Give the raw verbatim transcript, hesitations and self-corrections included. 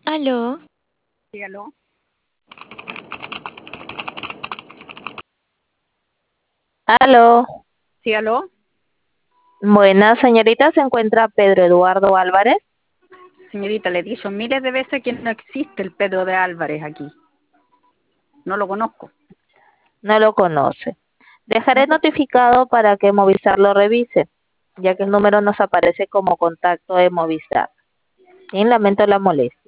Aló, Dígalo. aló. Sí, aló. Buenas, señorita, ¿se encuentra Pedro Eduardo Álvarez? Señorita, le he dicho miles de veces que no existe el Pedro de Álvarez aquí. No lo conozco. No lo conoce. No Dejaré lo- notificado para que Movistar lo revise, ya que el número nos aparece como contacto de Movistar. Bien, lamento la molestia.